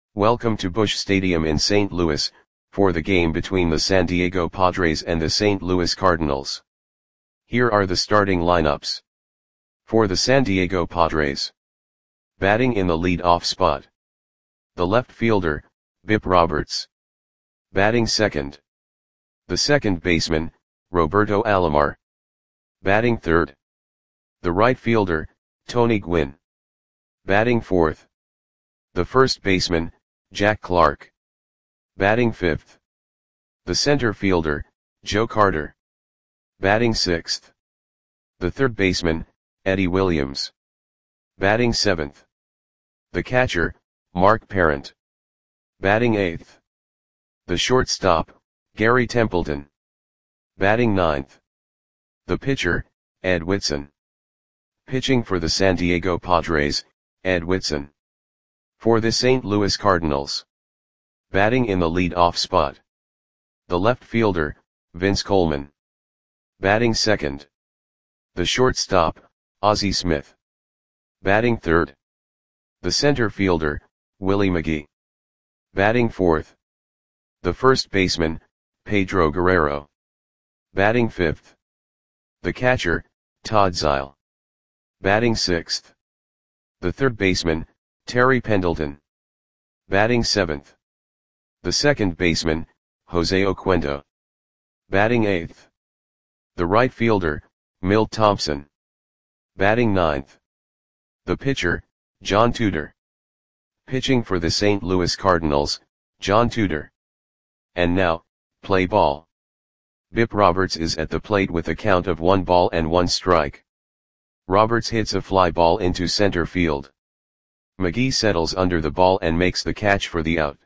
Welcome to Busch Stadium in St. Louis, for the game between the San Diego Padres and the St. Louis Cardinals. Here are the starting lineups. For the San Diego Padres. Batting in the lead-off spot. The left fielder, Bip Roberts. Batting second. The second baseman, Roberto Alomar. Batting third. The right fielder, Tony Gwynn. Batting fourth. The first baseman, Jack Clark. Batting fifth. The center fielder, Joe Carter. Batting sixth. The third baseman, Eddie Williams. Batting seventh. The catcher, Mark Parent. Batting eighth. The shortstop, Gary Templeton. Batting ninth. The pitcher, Ed Whitson. Pitching for the San Diego Padres, Ed Whitson. For the St. Louis Cardinals. Batting in the lead-off spot. The left fielder, Vince Coleman. Batting second. The shortstop, Ozzie Smith. Batting third. The center fielder, Willie McGee. Batting fourth. The first baseman, Pedro Guerrero. Batting fifth. The catcher, Todd Zeile. Batting sixth. The third baseman, Terry Pendleton. Batting seventh. The second baseman, Jose Oquendo. Batting eighth. The right fielder, Milt Thompson. Batting ninth. The pitcher, John Tudor. Pitching for the St. Louis Cardinals, John Tudor. And now, play ball. Bip Roberts is at the plate with a count of 1 ball and 1 strike. Roberts hits a fly ball into center field. McGee settles under the ball and makes the catch for the out.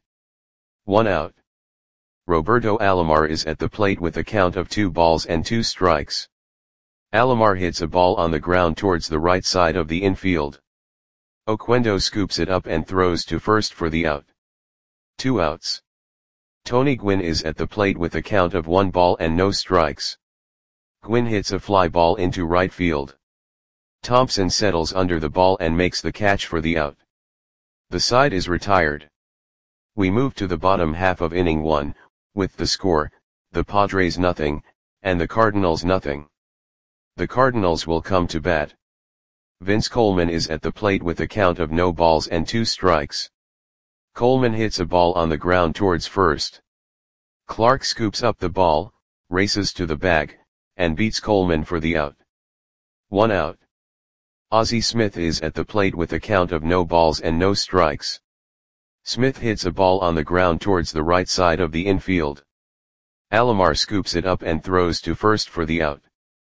1 out. Roberto Alomar is at the plate with a count of 2 balls and 2 strikes. Alomar hits a ball on the ground towards the right side of the infield. Oquendo scoops it up and throws to first for the out. 2 outs. Tony Gwynn is at the plate with a count of 1 ball and no strikes. Gwynn hits a fly ball into right field. Thompson settles under the ball and makes the catch for the out. The side is retired. We move to the bottom half of inning 1, with the score, the Padres nothing, and the Cardinals nothing. The Cardinals will come to bat. Vince Coleman is at the plate with a count of no balls and 2 strikes. Coleman hits a ball on the ground towards first. Clark scoops up the ball, races to the bag, and beats Coleman for the out. 1 out. Ozzie Smith is at the plate with a count of no balls and no strikes. Smith hits a ball on the ground towards the right side of the infield. Alomar scoops it up and throws to first for the out.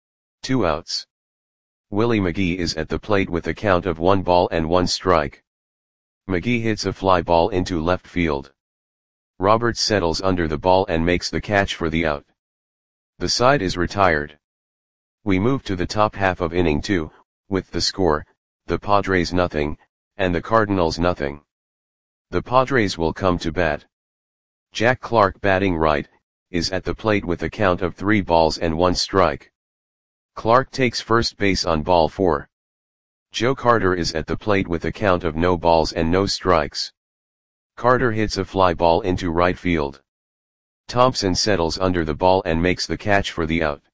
2 outs. Willie McGee is at the plate with a count of 1 ball and 1 strike. McGee hits a fly ball into left field. Roberts settles under the ball and makes the catch for the out. The side is retired. We move to the top half of inning 2, with the score, the Padres nothing, and the Cardinals nothing. The Padres will come to bat. Jack Clark, batting right, is at the plate with a count of 3 balls and 1 strike. Clark takes first base on ball 4. Joe Carter is at the plate with a count of no balls and no strikes. Carter hits a fly ball into right field. Thompson settles under the ball and makes the catch for the out.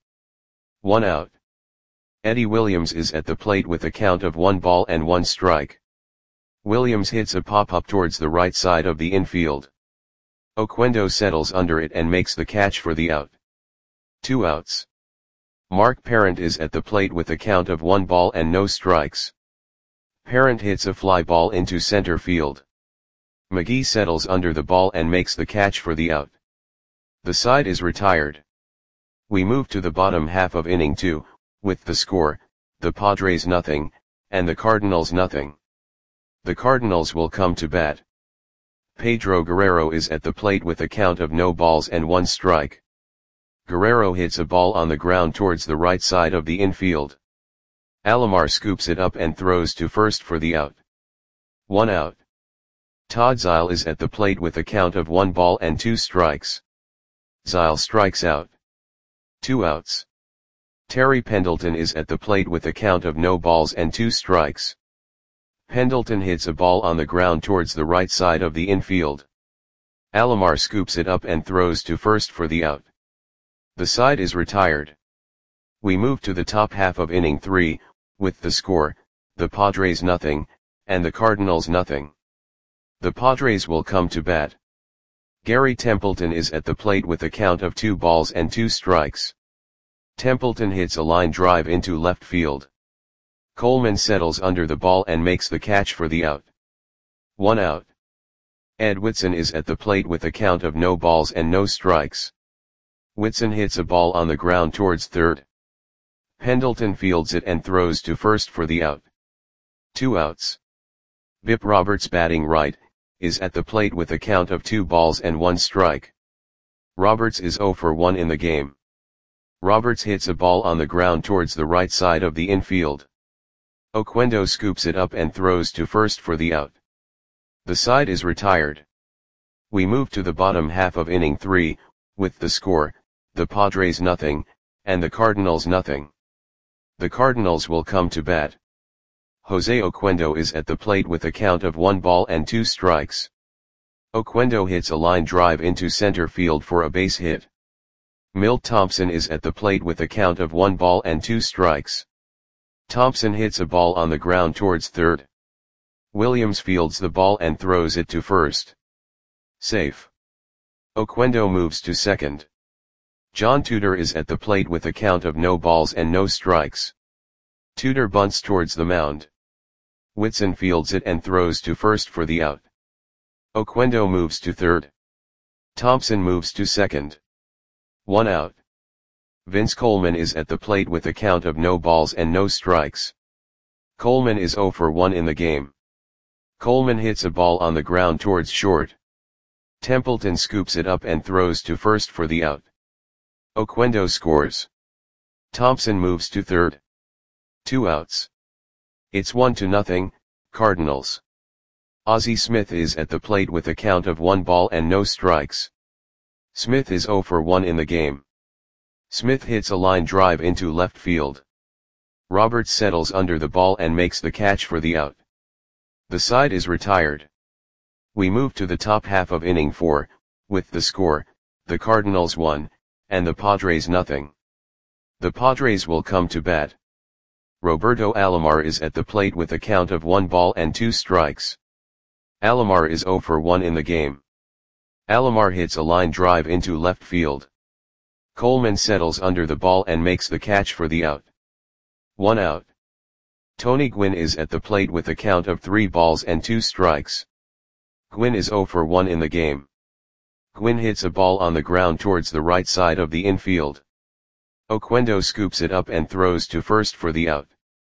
1 out. Eddie Williams is at the plate with a count of 1 ball and 1 strike. Williams hits a pop-up towards the right side of the infield. Oquendo settles under it and makes the catch for the out. 2 outs. Mark Parent is at the plate with a count of 1 ball and no strikes. Parent hits a fly ball into center field. McGee settles under the ball and makes the catch for the out. The side is retired. We move to the bottom half of inning 2, with the score, the Padres nothing, and the Cardinals nothing. The Cardinals will come to bat. Pedro Guerrero is at the plate with a count of no balls and 1 strike. Guerrero hits a ball on the ground towards the right side of the infield. Alomar scoops it up and throws to first for the out. 1 out. Todd Zeile is at the plate with a count of 1 ball and 2 strikes. Zeile strikes out. 2 outs. Terry Pendleton is at the plate with a count of no balls and 2 strikes. Pendleton hits a ball on the ground towards the right side of the infield. Alomar scoops it up and throws to first for the out. The side is retired. We move to the top half of inning 3, with the score, the Padres nothing, and the Cardinals nothing. The Padres will come to bat. Gary Templeton is at the plate with a count of 2 balls and 2 strikes. Templeton hits a line drive into left field. Coleman settles under the ball and makes the catch for the out. 1 out. Ed Whitson is at the plate with a count of no balls and no strikes. Whitson hits a ball on the ground towards third. Pendleton fields it and throws to first for the out. 2 outs. Bip Roberts, batting right, is at the plate with a count of 2 balls and 1 strike. Roberts is 0 for 1 in the game. Roberts hits a ball on the ground towards the right side of the infield. Oquendo scoops it up and throws to first for the out. The side is retired. We move to the bottom half of inning 3, with the score, the Padres nothing, and the Cardinals nothing. The Cardinals will come to bat. Jose Oquendo is at the plate with a count of 1 ball and 2 strikes. Oquendo hits a line drive into center field for a base hit. Milt Thompson is at the plate with a count of 1 ball and 2 strikes. Thompson hits a ball on the ground towards third. Williams fields the ball and throws it to first. Safe. Oquendo moves to second. John Tudor is at the plate with a count of no balls and no strikes. Tudor bunts towards the mound. Whitson fields it and throws to first for the out. Oquendo moves to third. Thompson moves to second. 1 out. Vince Coleman is at the plate with a count of no balls and no strikes. Coleman is 0 for 1 in the game. Coleman hits a ball on the ground towards short. Templeton scoops it up and throws to first for the out. Oquendo scores. Thompson moves to third. 2 outs. It's 1-0, Cardinals. Ozzie Smith is at the plate with a count of 1 ball and no strikes. Smith is 0 for 1 in the game. Smith hits a line drive into left field. Roberts settles under the ball and makes the catch for the out. The side is retired. We move to the top half of inning 4, with the score, the Cardinals 1, and the Padres nothing. The Padres will come to bat. Roberto Alomar is at the plate with a count of 1 ball and 2 strikes. Alomar is 0 for 1 in the game. Alomar hits a line drive into left field. Coleman settles under the ball and makes the catch for the out. 1 out. Tony Gwynn is at the plate with a count of 3 balls and 2 strikes. Gwynn is 0 for 1 in the game. Gwynn hits a ball on the ground towards the right side of the infield. Oquendo scoops it up and throws to first for the out.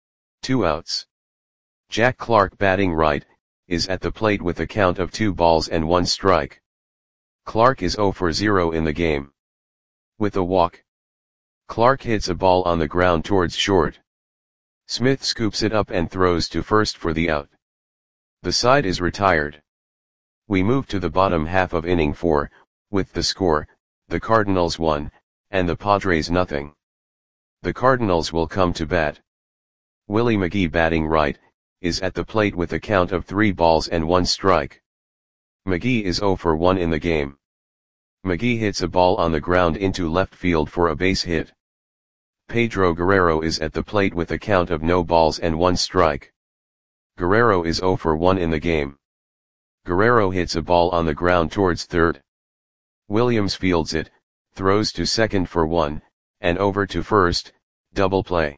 2 outs. Jack Clark, batting right, is at the plate with a count of 2 balls and 1 strike. Clark is 0 for 0 in the game. With a walk, Clark hits a ball on the ground towards short. Smith scoops it up and throws to first for the out. The side is retired. We move to the bottom half of inning 4, with the score, the Cardinals 1, and the Padres nothing. The Cardinals will come to bat. Willie McGee, batting right, is at the plate with a count of 3 balls and 1 strike. McGee is 0 for 1 in the game. McGee hits a ball on the ground into left field for a base hit. Pedro Guerrero is at the plate with a count of no balls and 1 strike. Guerrero is 0 for 1 in the game. Guerrero hits a ball on the ground towards third. Williams fields it, throws to second for 1, and over to first, double play.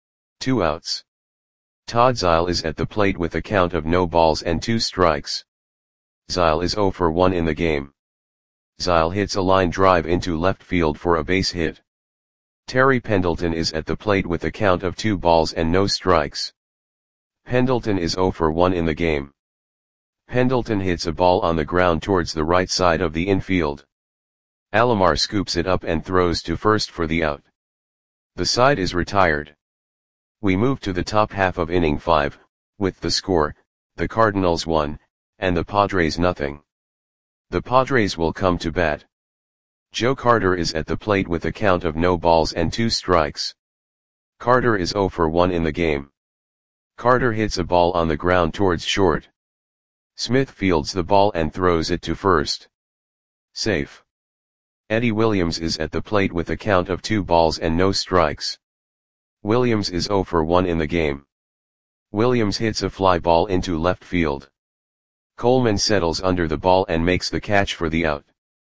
2 outs. Todd Zeile is at the plate with a count of no balls and 2 strikes. Zeile is 0 for 1 in the game. Zeile hits a line drive into left field for a base hit. Terry Pendleton is at the plate with a count of 2 balls and no strikes. Pendleton is 0 for 1 in the game. Pendleton hits a ball on the ground towards the right side of the infield. Alomar scoops it up and throws to first for the out. The side is retired. We move to the top half of inning 5, with the score, the Cardinals 1, and the Padres nothing. The Padres will come to bat. Joe Carter is at the plate with a count of no balls and 2 strikes. Carter is 0 for 1 in the game. Carter hits a ball on the ground towards short. Smith fields the ball and throws it to first. Safe. Eddie Williams is at the plate with a count of 2 balls and no strikes. Williams is 0 for 1 in the game. Williams hits a fly ball into left field. Coleman settles under the ball and makes the catch for the out.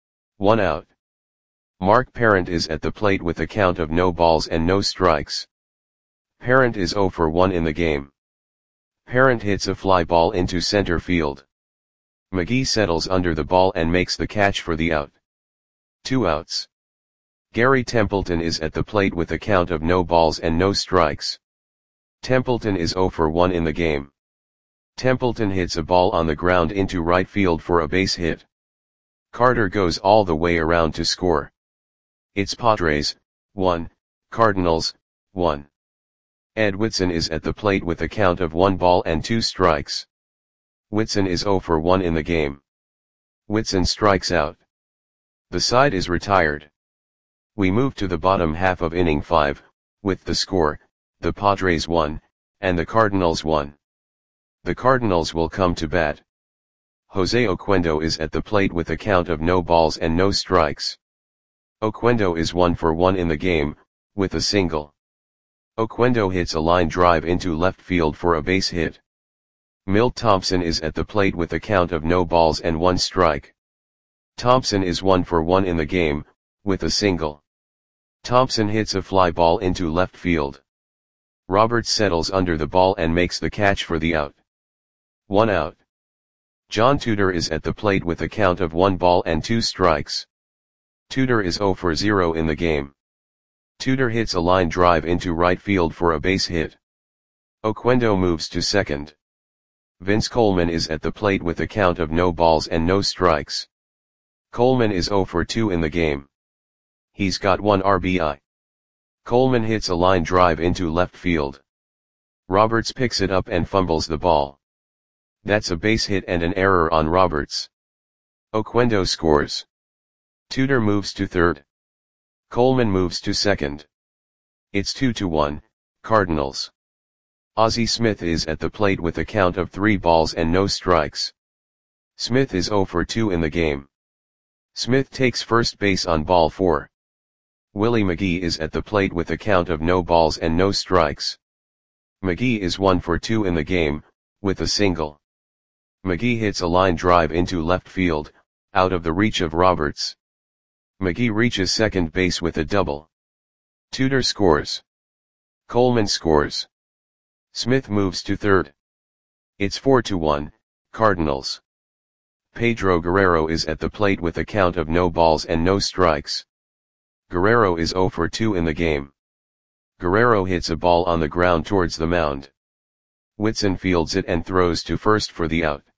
1 out. Mark Parent is at the plate with a count of no balls and no strikes. Parent is 0 for 1 in the game. Parent hits a fly ball into center field. McGee settles under the ball and makes the catch for the out. 2 outs. Gary Templeton is at the plate with a count of no balls and no strikes. Templeton is 0 for 1 in the game. Templeton hits a ball on the ground into right field for a base hit. Carter goes all the way around to score. It's Padres, 1, Cardinals, 1. Ed Whitson is at the plate with a count of 1 ball and 2 strikes. Whitson is 0 for 1 in the game. Whitson strikes out. The side is retired. We move to the bottom half of inning 5, with the score, the Padres 1, and the Cardinals 1. The Cardinals will come to bat. Jose Oquendo is at the plate with a count of no balls and no strikes. Oquendo is 1 for 1 in the game, with a single. Oquendo hits a line drive into left field for a base hit. Milt Thompson is at the plate with a count of no balls and 1 strike. Thompson is 1 for 1 in the game, with a single. Thompson hits a fly ball into left field. Roberts settles under the ball and makes the catch for the out. 1 out. John Tudor is at the plate with a count of 1 ball and 2 strikes. Tudor is 0 for 0 in the game. Tudor hits a line drive into right field for a base hit. Oquendo moves to second. Vince Coleman is at the plate with a count of no balls and no strikes. Coleman is 0 for 2 in the game. He's got 1 RBI. Coleman hits a line drive into left field. Roberts picks it up and fumbles the ball. That's a base hit and an error on Roberts. Oquendo scores. Tudor moves to third. Coleman moves to second. It's 2-1, Cardinals. Ozzie Smith is at the plate with a count of 3 balls and no strikes. Smith is 0 for 2 in the game. Smith takes first base on ball 4. Willie McGee is at the plate with a count of no balls and no strikes. McGee is 1 for 2 in the game, with a single. McGee hits a line drive into left field, out of the reach of Roberts. McGee reaches second base with a double. Tudor scores. Coleman scores. Smith moves to third. It's 4-1, Cardinals. Pedro Guerrero is at the plate with a count of no balls and no strikes. Guerrero is 0 for 2 in the game. Guerrero hits a ball on the ground towards the mound. Whitson fields it and throws to first for the out.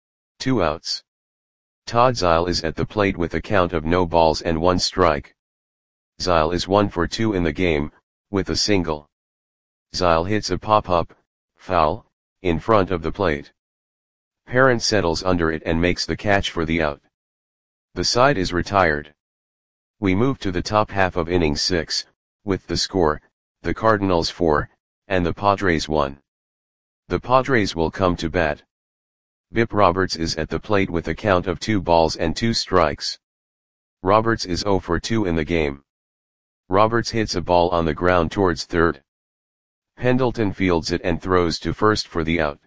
2 outs. Todd Zeile is at the plate with a count of no balls and 1 strike. Zeile is 1 for 2 in the game, with a single. Zeile hits a pop-up, foul, in front of the plate. Parent settles under it and makes the catch for the out. The side is retired. We move to the top half of inning 6, with the score, the Cardinals 4, and the Padres 1. The Padres will come to bat. Bip Roberts is at the plate with a count of 2 balls and 2 strikes. Roberts is 0 for 2 in the game. Roberts hits a ball on the ground towards third. Pendleton fields it and throws to first for the out.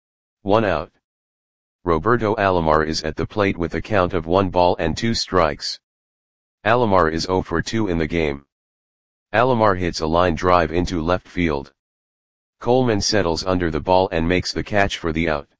1 out. Roberto Alomar is at the plate with a count of 1 ball and 2 strikes. Alomar is 0 for 2 in the game. Alomar hits a line drive into left field. Coleman settles under the ball and makes the catch for the out.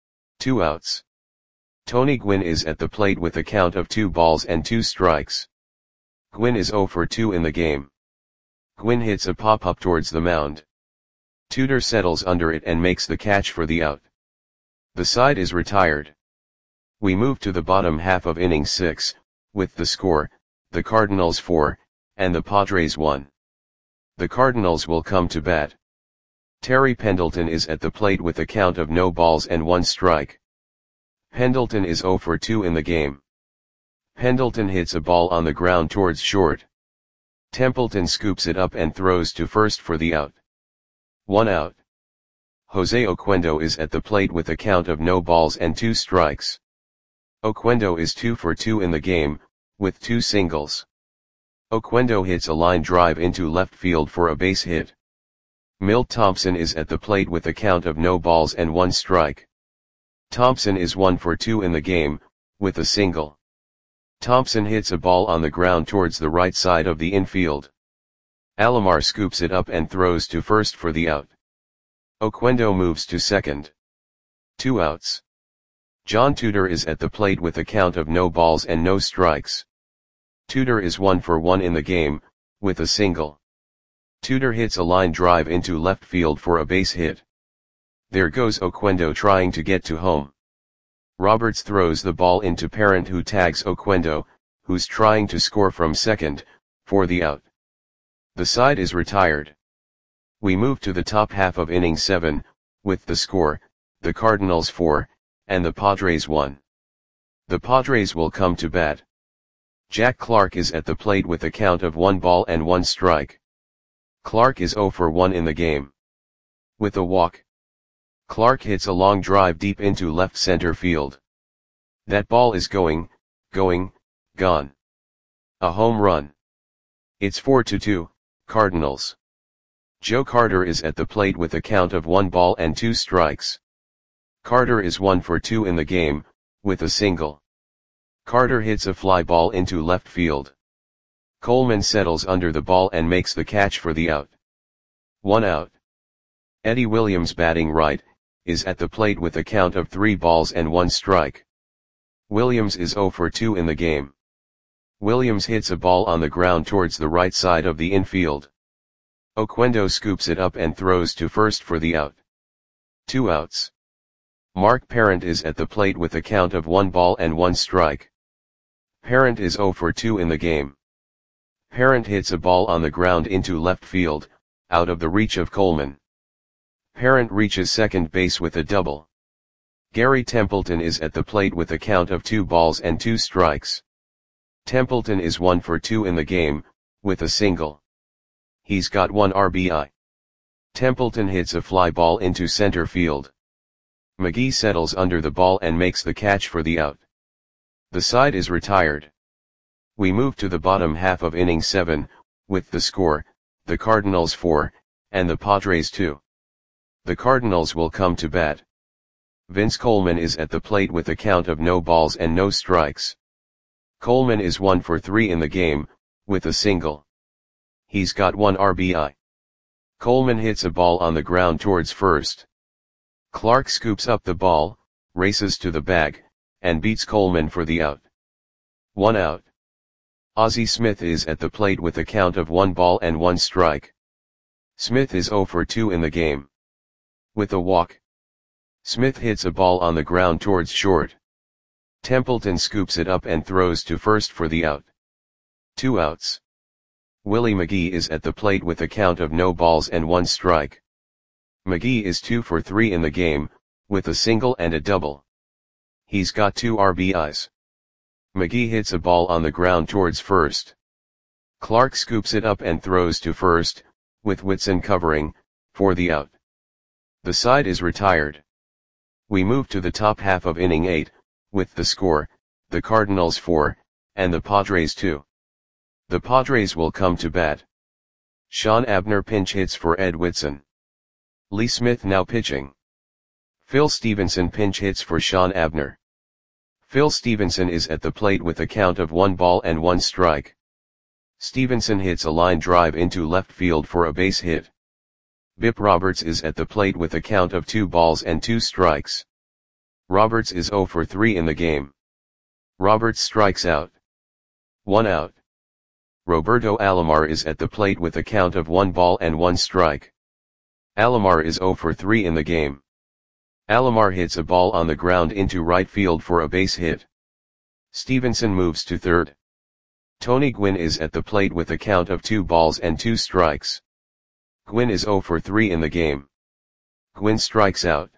2 outs. Tony Gwynn is at the plate with a count of 2 balls and 2 strikes. Gwynn is 0 for 2 in the game. Gwynn hits a pop-up towards the mound. Tudor settles under it and makes the catch for the out. The side is retired. We move to the bottom half of inning 6, with the score, the Cardinals 4, and the Padres 1. The Cardinals will come to bat. Terry Pendleton is at the plate with a count of no balls and 1 strike. Pendleton is 0 for 2 in the game. Pendleton hits a ball on the ground towards short. Templeton scoops it up and throws to first for the out. 1 out. Jose Oquendo is at the plate with a count of no balls and 2 strikes. Oquendo is 2 for 2 in the game, with 2 singles. Oquendo hits a line drive into left field for a base hit. Milt Thompson is at the plate with a count of no balls and 1 strike. Thompson is 1 for 2 in the game, with a single. Thompson hits a ball on the ground towards the right side of the infield. Alomar scoops it up and throws to first for the out. Oquendo moves to second. 2 outs. John Tudor is at the plate with a count of no balls and no strikes. Tudor is 1 for 1 in the game, with a single. Tudor hits a line drive into left field for a base hit. There goes Oquendo trying to get to home. Roberts throws the ball into Parent, who tags Oquendo, who's trying to score from second, for the out. The side is retired. We move to the top half of inning 7, with the score, the Cardinals 4, and the Padres 1. The Padres will come to bat. Jack Clark is at the plate with a count of 1 ball and 1 strike. Clark is 0 for 1 in the game. With a walk, Clark hits a long drive deep into left center field. That ball is gone. A home run. It's 4-2, Cardinals. Joe Carter is at the plate with a count of 1 ball and 2 strikes. Carter is 1 for 2 in the game, with a single. Carter hits a fly ball into left field. Coleman settles under the ball and makes the catch for the out. 1 out. Eddie Williams, batting right, is at the plate with a count of 3 balls and 1 strike. Williams is 0 for 2 in the game. Williams hits a ball on the ground towards the right side of the infield. Oquendo scoops it up and throws to first for the out. 2 outs. Mark Parent is at the plate with a count of 1 ball and 1 strike. Parent is 0 for 2 in the game. Parent hits a ball on the ground into left field, out of the reach of Coleman. Parent reaches second base with a double. Gary Templeton is at the plate with a count of 2 balls and 2 strikes. Templeton is 1 for 2 in the game, with a single. He's got 1 RBI. Templeton hits a fly ball into center field. McGee settles under the ball and makes the catch for the out. The side is retired. We move to the bottom half of inning 7, with the score, the Cardinals 4, and the Padres 2. The Cardinals will come to bat. Vince Coleman is at the plate with a count of no balls and no strikes. Coleman is 1 for 3 in the game, with a single. He's got 1 RBI. Coleman hits a ball on the ground towards first. Clark scoops up the ball, races to the bag, and beats Coleman for the out. 1 out. Ozzie Smith is at the plate with a count of 1 ball and 1 strike. Smith is 0 for 2 in the game. With a walk, Smith hits a ball on the ground towards short. Templeton scoops it up and throws to first for the out. 2 outs. Willie McGee is at the plate with a count of no balls and 1 strike. McGee is 2 for 3 in the game, with a single and a double. He's got 2 RBIs. McGee hits a ball on the ground towards first. Clark scoops it up and throws to first, with Whitson covering, for the out. The side is retired. We move to the top half of inning 8, with the score, the Cardinals 4, and the Padres 2. The Padres will come to bat. Sean Abner pinch hits for Ed Whitson. Lee Smith now pitching. Phil Stevenson pinch hits for Sean Abner. Phil Stevenson is at the plate with a count of 1 ball and 1 strike. Stevenson hits a line drive into left field for a base hit. Bip Roberts is at the plate with a count of 2 balls and 2 strikes. Roberts is 0 for 3 in the game. Roberts strikes out. 1 out. Roberto Alomar is at the plate with a count of 1 ball and 1 strike. Alomar is 0 for 3 in the game. Alomar hits a ball on the ground into right field for a base hit. Stevenson moves to third. Tony Gwynn is at the plate with a count of 2 balls and 2 strikes. Gwynn is 0 for 3 in the game. Gwynn strikes out.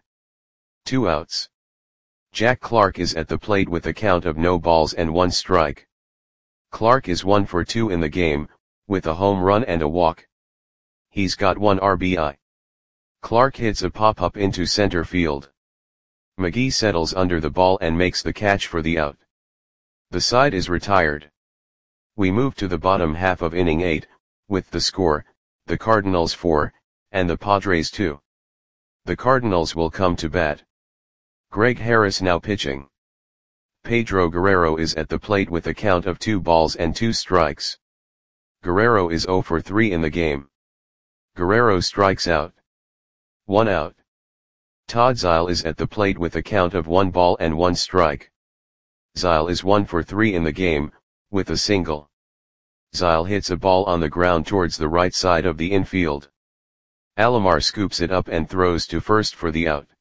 2 outs. Jack Clark is at the plate with a count of no balls and 1 strike. Clark is 1 for 2 in the game, with a home run and a walk. He's got 1 RBI. Clark hits a pop-up into center field. McGee settles under the ball and makes the catch for the out. The side is retired. We move to the bottom half of inning 8, with the score, the Cardinals 4, and the Padres 2. The Cardinals will come to bat. Greg Harris now pitching. Pedro Guerrero is at the plate with a count of 2 balls and 2 strikes. Guerrero is 0 for 3 in the game. Guerrero strikes out. 1 out. Todd Zeile is at the plate with a count of 1 ball and 1 strike. Zeile is 1 for 3 in the game, with a single. Zeile hits a ball on the ground towards the right side of the infield. Alomar scoops it up and throws to first for the out.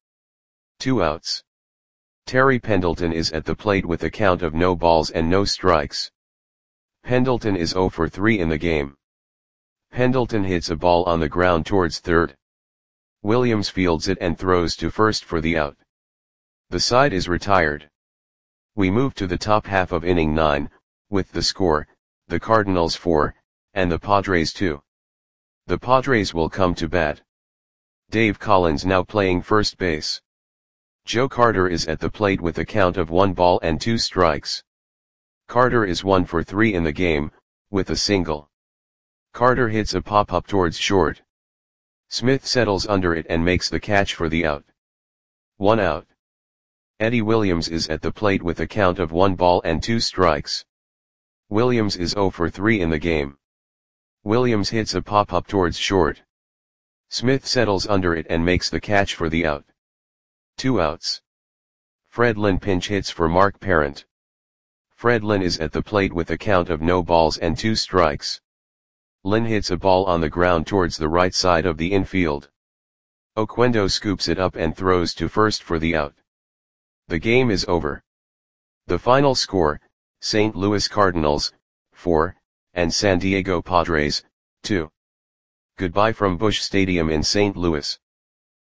2 outs. Terry Pendleton is at the plate with a count of no balls and no strikes. Pendleton is 0 for 3 in the game. Pendleton hits a ball on the ground towards third. Williams fields it and throws to first for the out. The side is retired. We move to the top half of inning 9, with the score, the Cardinals 4, and the Padres 2. The Padres will come to bat. Dave Collins now playing first base. Joe Carter is at the plate with a count of 1 ball and 2 strikes. Carter is 1 for 3 in the game, with a single. Carter hits a pop-up towards short. Smith settles under it and makes the catch for the out. 1 out. Eddie Williams is at the plate with a count of 1 ball and 2 strikes. Williams is 0 for 3 in the game. Williams hits a pop-up towards short. Smith settles under it and makes the catch for the out. 2 outs. Fred Lynn pinch hits for Mark Parent. Fred Lynn is at the plate with a count of no balls and 2 strikes. Lynn hits a ball on the ground towards the right side of the infield. Oquendo scoops it up and throws to first for the out. The game is over. The final score, St. Louis Cardinals, 4, and San Diego Padres, 2. Goodbye from Busch Stadium in St. Louis.